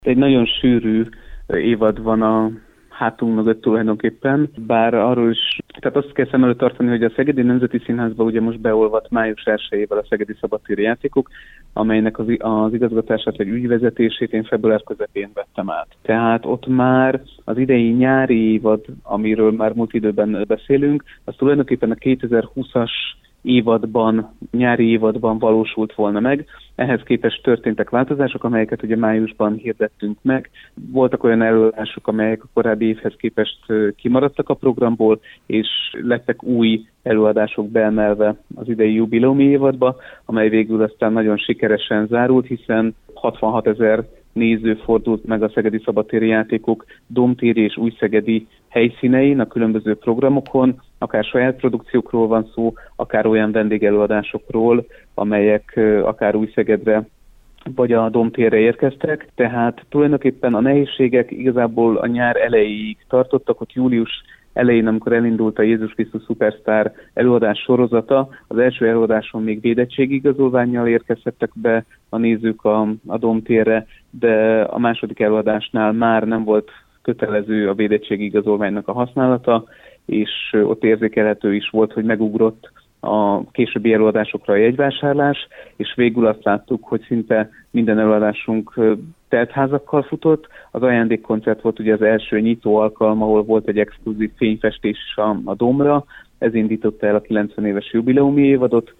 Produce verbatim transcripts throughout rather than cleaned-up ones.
Egy nagyon sűrű évad van a hátunk mögött tulajdonképpen, bár arról is, tehát azt kell szem előtt tartani, hogy a Szegedi Nemzeti Színházba ugye most beolvadt május elsejével a Szegedi Szabadtéri Játékok, amelynek az, az igazgatását vagy ügyvezetését én február közepén vettem át. Tehát ott már az idei nyári évad, amiről már múlt időben beszélünk, az tulajdonképpen a kétezer-húszas évadban, nyári évadban valósult volna meg. Ehhez képest történtek változások, amelyeket ugye májusban hirdettünk meg. Voltak olyan előadások, amelyek a korábbi évhez képest kimaradtak a programból, és lettek új előadások beemelve az idei jubileumi évadba, amely végül aztán nagyon sikeresen zárult, hiszen hatvanhat ezer néző fordult meg a Szegedi Szabadtéri Játékok domtéri és újszegedi helyszínein, a különböző programokon, akár saját produkciókról van szó, akár olyan vendégelőadásokról, amelyek akár Újszegedre vagy a domtérre érkeztek. Tehát tulajdonképpen a nehézségek igazából a nyár elejéig tartottak, ott július elején, amikor elindult a Jézus Krisztus Szupersztár előadás sorozata, az első előadáson még védettségigazolvánnyal érkezhettek be a nézők a, a domtérre, de a második előadásnál már nem volt kötelező a védettségigazolványnak a használata, és ott érzékelhető is volt, hogy megugrott a későbbi előadásokra a jegyvásárlás, és végül azt láttuk, hogy szinte minden előadásunk teltházakkal futott. Az ajándékkoncert volt ugye az első nyitó alkalom, ahol volt egy exkluzív fényfestés a, a domra, ez indította el a kilencven éves jubileumi évadot,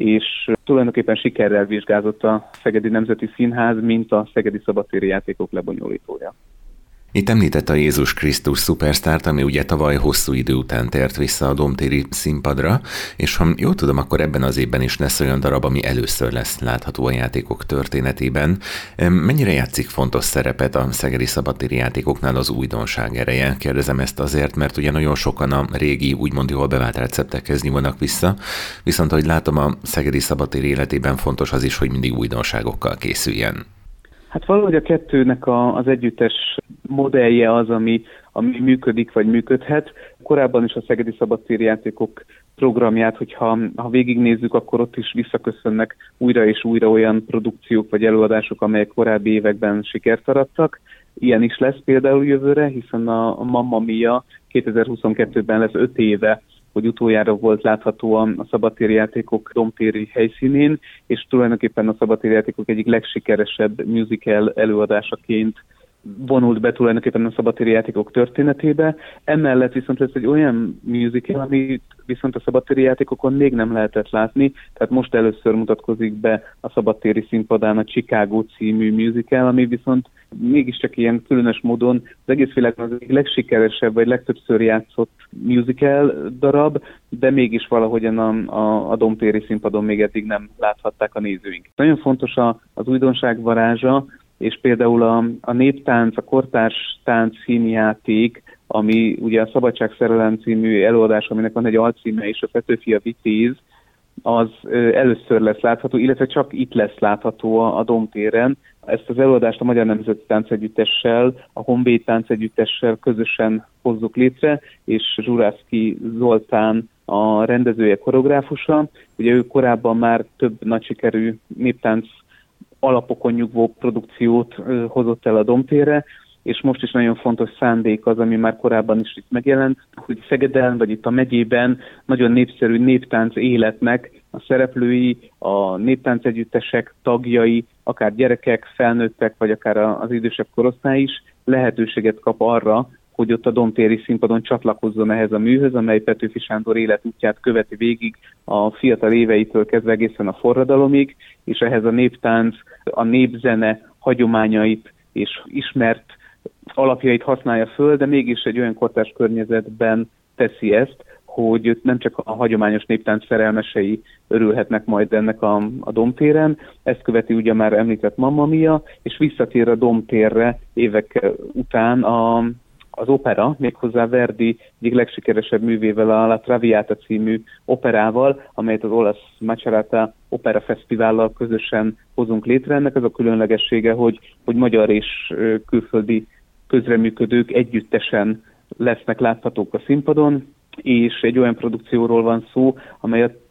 és tulajdonképpen sikerrel vizsgázott a Szegedi Nemzeti Színház, mint a Szegedi Szabadtéri Játékok lebonyolítója. Itt említett a Jézus Krisztus Szupersztárt, ami ugye tavaly hosszú idő után tért vissza a domtéri színpadra, és ha jól tudom, akkor ebben az évben is lesz olyan darab, ami először lesz látható a játékok történetében. Mennyire játszik fontos szerepet a Szegedi Szabadtéri Játékoknál az újdonság ereje? Kérdezem ezt azért, mert ugye nagyon sokan a régi, úgymond jól bevált receptekhez nyúlnak vissza, viszont ahogy látom, a Szegedi Szabadtéri életében fontos az is, hogy mindig újdonságokkal készüljen. Hát valahogy a kettőnek a, az együttes modellje az, ami, ami működik vagy működhet. Korábban is a Szegedi Szabadtéri Játékok programját, hogyha ha végignézzük, akkor ott is visszaköszönnek újra és újra olyan produkciók vagy előadások, amelyek korábbi években sikert arattak. Ilyen is lesz például jövőre, hiszen a, a Mamma Mia kétezer-huszonkettőben lesz öt éve, hogy utoljára volt látható a, a Szabadtéri Játékok domtéri helyszínén, és tulajdonképpen a Szabadtéri Játékok egyik legsikeresebb musical előadásaként vonult be tulajdonképpen a Szabadtéri Játékok történetébe. Emellett viszont lesz egy olyan musical, amit viszont a Szabadtéri Játékokon még nem lehetett látni, tehát most először mutatkozik be a Szabadtéri színpadán a Chicago című musical, ami viszont mégiscsak ilyen különös módon az egész világon az egyik legsikeresebb, vagy legtöbbször játszott musical darab, de mégis valahogyan a, a, a domtéri színpadon még eddig nem láthatták a nézőink. Nagyon fontos a, az újdonság varázsa, és például a, a néptánc, a kortárs tánc színjáték, ami ugye a Szabadságszerelem című előadás, aminek van egy alcíme is, a Petőfi a Vitéz, az először lesz látható, illetve csak itt lesz látható a, a domtéren. Ezt az előadást a Magyar Nemzeti Táncegyüttessel, a Honvéd Táncegyüttessel közösen hozzuk létre, és Zsurászki Zoltán a rendezője, koreográfusa. Ugye ő korábban már több nagy sikerű néptánc alapokon nyugvó produkciót ö, hozott el a domtérre, és most is nagyon fontos szándék az, ami már korábban is itt megjelent, hogy Szegeden, vagy itt a megyében nagyon népszerű néptánc életnek a szereplői, a néptáncegyüttesek, tagjai, akár gyerekek, felnőttek, vagy akár az idősebb korosztály is lehetőséget kap arra, hogy ott a domtéri színpadon csatlakozzon ehhez a műhöz, amely Petőfi Sándor életútját követi végig a fiatal éveitől kezdve egészen a forradalomig, és ehhez a néptánc, a népzene hagyományait és ismert alapjait használja föl, de mégis egy olyan kortárs környezetben teszi ezt, hogy nem csak a hagyományos néptánc szerelmesei örülhetnek majd ennek a, a domtéren. Ezt követi ugye már említett Mamma Mia, és visszatér a domtérre évek után a, az opera, méghozzá Verdi egyik legsikeresebb művével, a La Traviata című operával, amelyet az olasz Macerata Opera Fesztivállal közösen hozunk létre. Ennek az a különlegessége, hogy, hogy magyar és külföldi közreműködők együttesen lesznek láthatók a színpadon, és egy olyan produkcióról van szó, amely a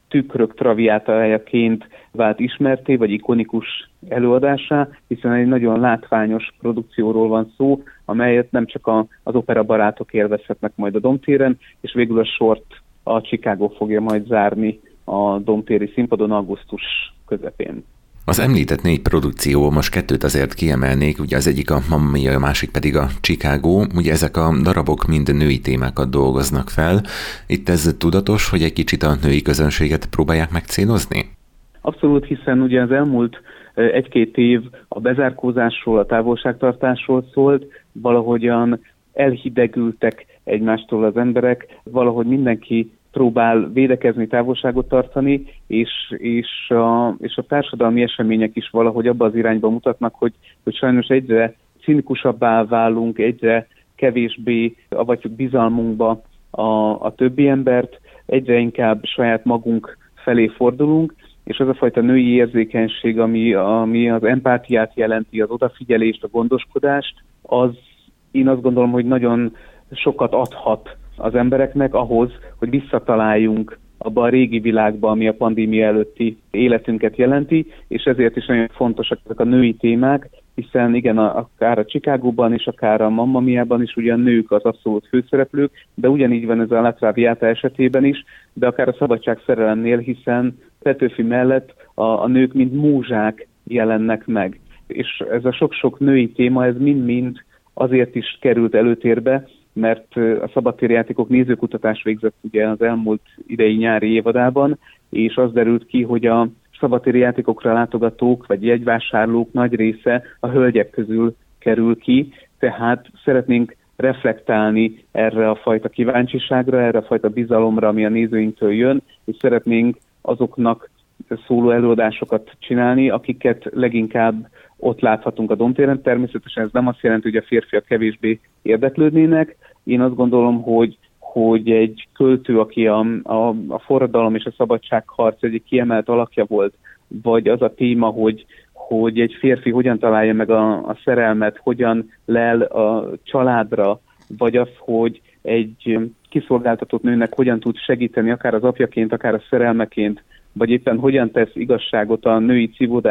tükrök traviátájaként vált ismerté, vagy ikonikus előadásá, hiszen egy nagyon látványos produkcióról van szó, amelyet nem csak a, az opera barátok élvezhetnek majd a Domtéren, és végül a sort a Chicago fogja majd zárni a Domtéri színpadon augusztus közepén. Az említett négy produkció, most kettőt azért kiemelnék, ugye az egyik a Mamma Mia, a másik pedig a Chicago, ugye ezek a darabok mind női témákat dolgoznak fel. Itt ez tudatos, hogy egy kicsit a női közönséget próbálják megcélozni? Abszolút, hiszen ugye az elmúlt egy-két év a bezárkózásról, a távolságtartásról szólt, valahogyan elhidegültek egymástól az emberek, valahogy mindenki próbál védekezni, távolságot tartani, és, és, a, és a társadalmi események is valahogy abba az irányba mutatnak, hogy, hogy sajnos egyre cinikusabbá válunk, egyre kevésbé avatjuk bizalmunkba a, a többi embert, egyre inkább saját magunk felé fordulunk, és az a fajta női érzékenység, ami, ami az empátiát jelenti, az odafigyelést, a gondoskodást, az én azt gondolom, hogy nagyon sokat adhat az embereknek ahhoz, hogy visszataláljunk abba a régi világba, ami a pandémia előtti életünket jelenti, és ezért is nagyon fontosak ezek a női témák, hiszen igen, akár a Chicagóban és akár a Mamma Miában is ugyan nők az abszolút főszereplők, de ugyanígy van ez a La Traviata esetében is, de akár a Szabadság szerelemnél, hiszen Petőfi mellett a, a nők mint múzsák jelennek meg. És ez a sok-sok női téma, ez mind-mind azért is került előtérbe, mert a szabadtéri játékok nézőkutatást végzett ugye az elmúlt idei nyári évadában, és az derült ki, hogy a szabadtéri játékokra látogatók vagy jegyvásárlók nagy része a hölgyek közül kerül ki, tehát szeretnénk reflektálni erre a fajta kíváncsiságra, erre a fajta bizalomra, ami a nézőinktől jön, és szeretnénk azoknak szóló előadásokat csinálni, akiket leginkább ott láthatunk a Domtéren. Természetesen ez nem azt jelenti, hogy a férfiak kevésbé érdeklődnének. Én azt gondolom, hogy, hogy egy költő, aki a, a, a forradalom és a szabadságharc egyik kiemelt alakja volt, vagy az a téma, hogy, hogy egy férfi hogyan találja meg a, a szerelmet, hogyan lel a családra, vagy az, hogy egy kiszolgáltatott nőnek hogyan tud segíteni, akár az apjaként, akár a szerelmeként, vagy éppen hogyan tesz igazságot a női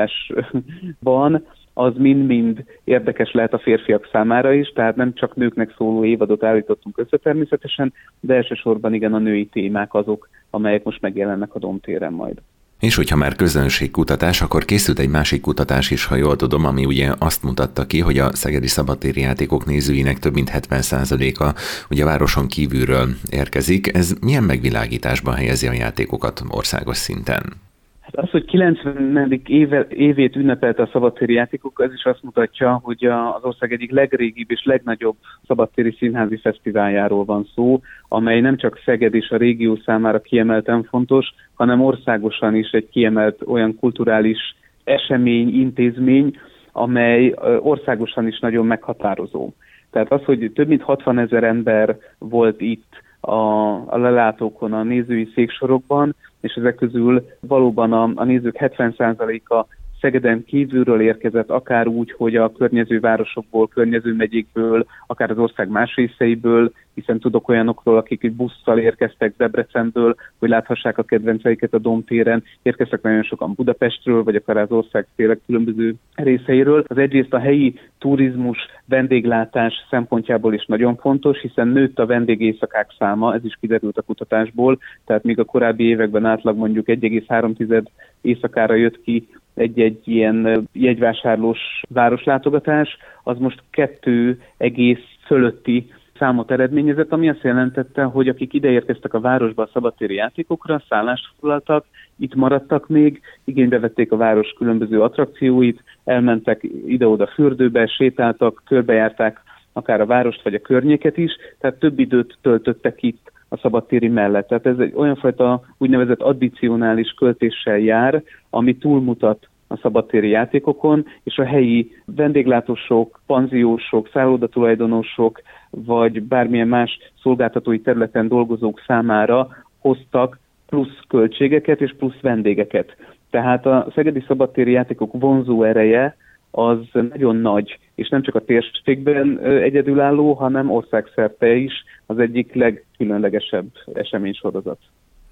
cívódásban, az mind-mind érdekes lehet a férfiak számára is, tehát nem csak nőknek szóló évadot állítottunk össze természetesen, de elsősorban igen a női témák azok, amelyek most megjelennek a Domtéren majd. És hogyha már közönségkutatás, akkor készült egy másik kutatás is, ha jól tudom, ami ugye azt mutatta ki, hogy a szegedi szabadtéri játékok nézőinek több mint hetven százaléka ugye a városon kívülről érkezik. Ez milyen megvilágításban helyezi a játékokat országos szinten? Hát az, hogy kilencvenedik éve, évét ünnepelte a szabadtéri játékok, ez is azt mutatja, hogy az ország egyik legrégibb és legnagyobb szabadtéri színházi fesztiváljáról van szó, amely nem csak Szeged és a régió számára kiemelten fontos, hanem országosan is egy kiemelt olyan kulturális esemény, intézmény, amely országosan is nagyon meghatározó. Tehát az, hogy több mint hatvanezer ember volt itt a, a lelátókon, a nézői széksorokban, és ezek közül valóban a, a nézők hetven százaléka Szegeden kívülről érkezett, akár úgy, hogy a környező városokból, környező megyékből, akár az ország más részeiből, hiszen tudok olyanokról, akik egy busszal érkeztek Debrecenből, hogy láthassák a kedvenceiket a Domtéren, érkeztek nagyon sokan Budapestről, vagy akár az ország tényleg különböző részeiről. Az egyrészt a helyi turizmus, vendéglátás szempontjából is nagyon fontos, hiszen nőtt a vendégéjszakák száma, ez is kiderült a kutatásból, tehát még a korábbi években átlag mondjuk egy egész három éjszakára jött ki egy-egy ilyen jegyvásárlós városlátogatás, az most kettő egész fölötti számot eredményezett, ami azt jelentette, hogy akik ideérkeztek a városba a szabadtéri játékokra, szállást foglaltak, itt maradtak még, igénybe vették a város különböző attrakcióit, elmentek ide-oda fürdőbe, sétáltak, körbejárták akár a várost vagy a környéket is, tehát több időt töltöttek itt a szabadtéri mellett. Tehát ez egy olyan fajta úgynevezett addicionális költéssel jár, ami túlmutat a szabadtéri játékokon, és a helyi vendéglátósok, panziósok, szállodatulajdonosok, vagy bármilyen más szolgáltatói területen dolgozók számára hoztak plusz költségeket és plusz vendégeket. Tehát a szegedi szabadtéri játékok vonzó ereje az nagyon nagy, és nem csak a térségben egyedülálló, hanem országszerte is az egyik legkülönlegesebb eseménysorozat.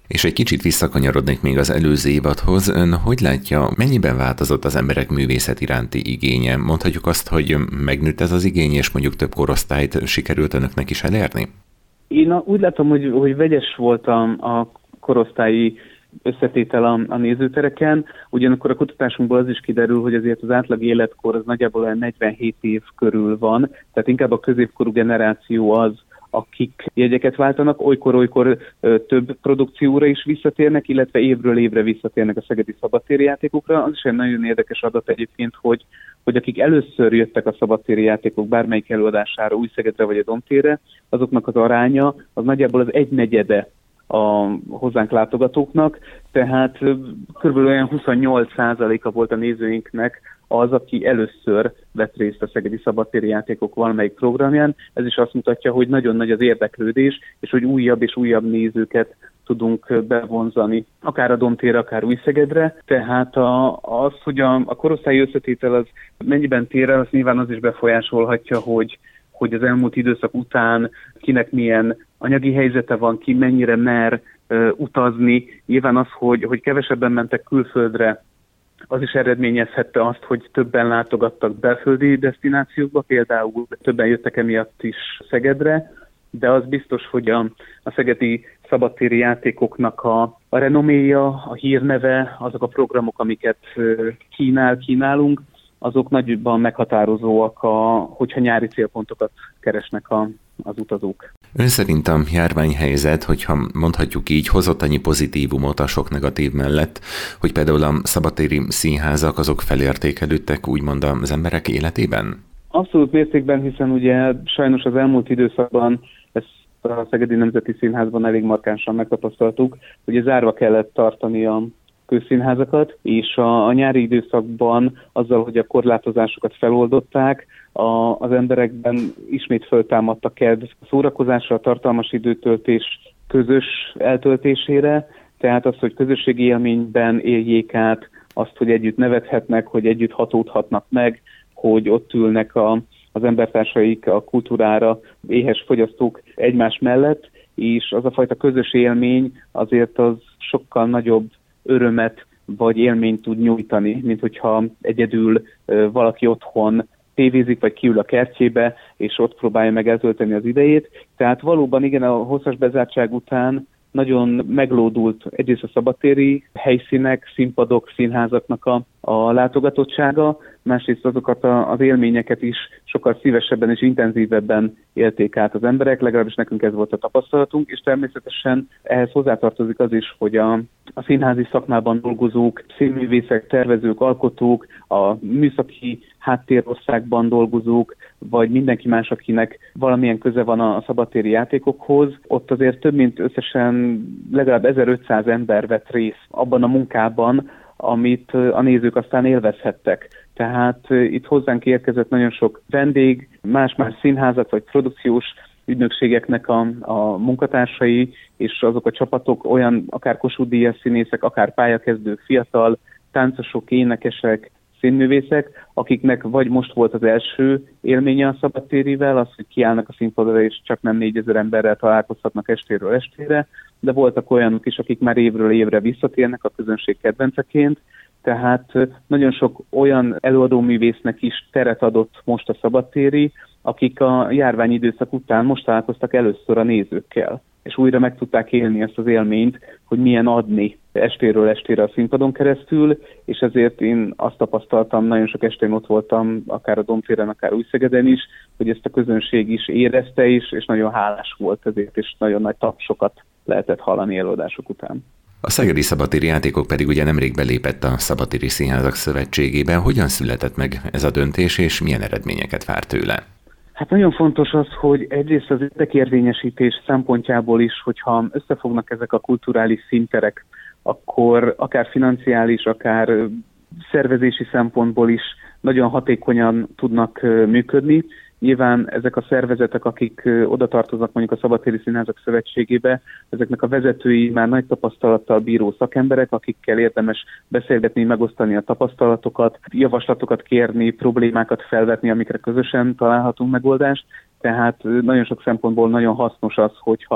És egy kicsit visszakanyarodnék még az előző évadhoz. Ön hogy látja, mennyiben változott az emberek művészet iránti igénye? Mondhatjuk azt, hogy megnőtt ez az igény, és mondjuk több korosztályt sikerült önöknek is elérni? Én úgy látom, hogy, hogy vegyes voltam a korosztályi összetétel a, a nézőtereken, ugyanakkor a kutatásunkból az is kiderül, hogy azért az átlag életkor az nagyjából olyan negyvenhét év körül van, tehát inkább a középkorú generáció az, akik jegyeket váltanak, olykor-olykor több produkcióra is visszatérnek, illetve évről évre visszatérnek a szegedi szabadtéri játékokra. Az is egy nagyon érdekes adat egyébként, hogy, hogy akik először jöttek a szabadtéri játékok bármelyik előadására, Újszegedre vagy a Domtérre, azoknak az aránya az nagyjából az egynegyede a hozzánk látogatóknak, tehát körülbelül olyan huszonnyolc százaléka volt a nézőinknek az, aki először vett részt a szegedi szabadtéri játékok valamelyik programján. Ez is azt mutatja, hogy nagyon nagy az érdeklődés, és hogy újabb és újabb nézőket tudunk bevonzani, akár a Domtérre, akár Újszegedre. Tehát a, az, hogy a, a korosztályi összetétel az mennyiben tér el, az nyilván az is befolyásolhatja, hogy hogy az elmúlt időszak után kinek milyen anyagi helyzete van, ki mennyire mer uh, utazni. Nyilván az, hogy, hogy kevesebben mentek külföldre, az is eredményezhette azt, hogy többen látogattak belföldi desztinációkba, például többen jöttek emiatt is Szegedre, de az biztos, hogy a, a szegedi szabadtéri játékoknak a, a renoméja, a hírneve, azok a programok, amiket uh, kínál, kínálunk, azok nagyban meghatározóak, a, hogyha nyári célpontokat keresnek a, az utazók. Ön szerint a járványhelyzet, hogyha mondhatjuk így, hozott annyi pozitívumot a sok negatív mellett, hogy például a szabadtéri színházak azok felértékelődtek úgymond az emberek életében? Abszolút mértékben, hiszen ugye sajnos az elmúlt időszakban ezt a Szegedi Nemzeti Színházban elég markánsan megtapasztaltuk, hogy zárva kellett tartani a közszínházakat, és a, a nyári időszakban azzal, hogy a korlátozásokat feloldották, a, az emberekben ismét föltámadt a kedv a szórakozásra, a tartalmas időtöltés közös eltöltésére, tehát az, hogy közösségi élményben éljék át, azt, hogy együtt nevethetnek, hogy együtt hatódhatnak meg, hogy ott ülnek a, az embertársaik a kultúrára, éhes fogyasztók egymás mellett, és az a fajta közös élmény azért az sokkal nagyobb örömet vagy élményt tud nyújtani, mint hogyha egyedül valaki otthon tévézik, vagy kiül a kertjébe, és ott próbálja meg eltölteni az idejét. Tehát valóban igen, a hosszas bezártság után nagyon meglódult egyrészt a szabadtéri helyszínek, színpadok, színházaknak a, a látogatottsága, másrészt azokat a, az élményeket is sokkal szívesebben és intenzívebben élték át az emberek, legalábbis nekünk ez volt a tapasztalatunk, és természetesen ehhez hozzátartozik az is, hogy a, a színházi szakmában dolgozók, színművészek, tervezők, alkotók, a műszaki háttérországban dolgozók, vagy mindenki más, akinek valamilyen köze van a szabadtéri játékokhoz, ott azért több mint összesen legalább ezerötszáz ember vett részt abban a munkában, amit a nézők aztán élvezhettek. Tehát itt hozzánk érkezett nagyon sok vendég, más-más színházak vagy produkciós ügynökségeknek a, a munkatársai, és azok a csapatok olyan akár Kossuth Díjas színészek, akár pályakezdők, fiatal táncosok, énekesek, színművészek, akiknek vagy most volt az első élménye a szabadtérivel, az, hogy kiállnak a színpadra, és csak nem négyezer emberrel találkozhatnak estéről estére, de voltak olyanok is, akik már évről évre visszatérnek a közönség kedvenceként, tehát nagyon sok olyan előadóművésznek is teret adott most a szabadtéri, akik a járványidőszak után most találkoztak először a nézőkkel, és újra meg tudták élni ezt az élményt, hogy milyen adni estéről estére a színpadon keresztül, és ezért én azt tapasztaltam, nagyon sok estén ott voltam, akár a Domtéren, akár Újszegeden is, hogy ezt a közönség is érezte is, és nagyon hálás volt ezért, és nagyon nagy tapsokat lehetett hallani előadások után. A Szegedi Szabadtéri Játékok pedig ugye nemrég belépett a Szabadtéri Színházak Szövetségébe. Hogyan született meg ez a döntés, és milyen eredményeket vár tőle? Hát nagyon fontos az, hogy egyrészt az érdekérvényesítés szempontjából is, hogyha összefognak ezek a kulturális színterek, akkor akár financiális, akár szervezési szempontból is nagyon hatékonyan tudnak működni. Nyilván ezek a szervezetek, akik oda tartoznak mondjuk a Szabadtéri Színházak Szövetségébe, ezeknek a vezetői már nagy tapasztalattal bíró szakemberek, akikkel érdemes beszélgetni, megosztani a tapasztalatokat, javaslatokat kérni, problémákat felvetni, amikre közösen találhatunk megoldást. Tehát nagyon sok szempontból nagyon hasznos az, hogyha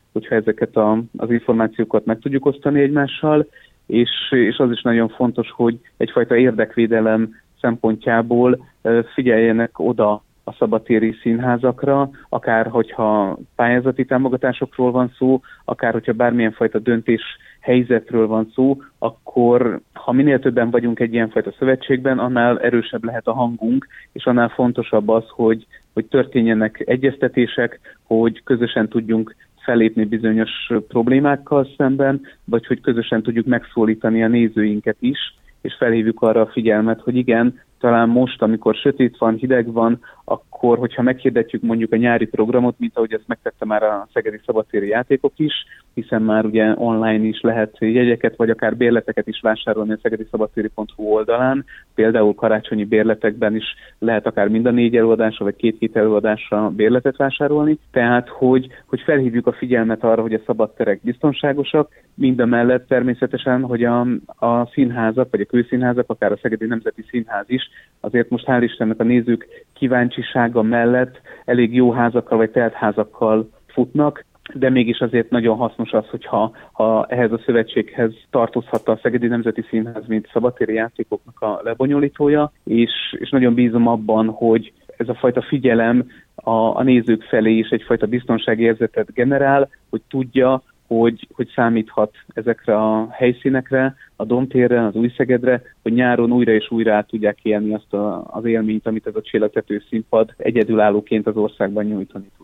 hogyha ezeket a, az információkat meg tudjuk osztani egymással, és, és az is nagyon fontos, hogy egyfajta érdekvédelem szempontjából figyeljenek oda a szabadtéri színházakra, akár hogyha pályázati támogatásokról van szó, akár hogyha bármilyen fajta döntés helyzetről van szó, akkor ha minél többen vagyunk egy ilyenfajta szövetségben, annál erősebb lehet a hangunk, és annál fontosabb az, hogy, hogy történjenek egyeztetések, hogy közösen tudjunk fellépni bizonyos problémákkal szemben, vagy hogy közösen tudjuk megszólítani a nézőinket is, és felhívjuk arra a figyelmet, hogy igen, talán most, amikor sötét van, hideg van, akkor, hogyha meghirdetjük mondjuk a nyári programot, mint ahogy ezt megtette már a szegedi szabadtéri játékok is, hiszen már ugye online is lehet jegyeket, vagy akár bérleteket is vásárolni a szegedi szabadtéri pont hu oldalán. Például karácsonyi bérletekben is lehet akár mind a négy előadásra, vagy két-két előadásra bérletet vásárolni. Tehát, hogy, hogy felhívjuk a figyelmet arra, hogy a szabadterek biztonságosak, mindamellett természetesen, hogy a, a színházak, vagy a kőszínházak, akár a Szegedi Nemzeti Színház is, azért most hál' Istennek a nézők kíváncsisága mellett elég jó házakkal, vagy teltházakkal futnak, de mégis azért nagyon hasznos az, hogyha ha ehhez a szövetséghez tartozhatta a Szegedi Nemzeti Színház, mint szabadtéri játékoknak a lebonyolítója, és, és nagyon bízom abban, hogy ez a fajta figyelem a, a nézők felé is egyfajta biztonságérzetet generál, hogy tudja, hogy, hogy számíthat ezekre a helyszínekre, a Domtérre, az Újszegedre, hogy nyáron újra és újra át tudják élni azt a, az élményt, amit ez a csillagtető színpad egyedülállóként az országban nyújtani.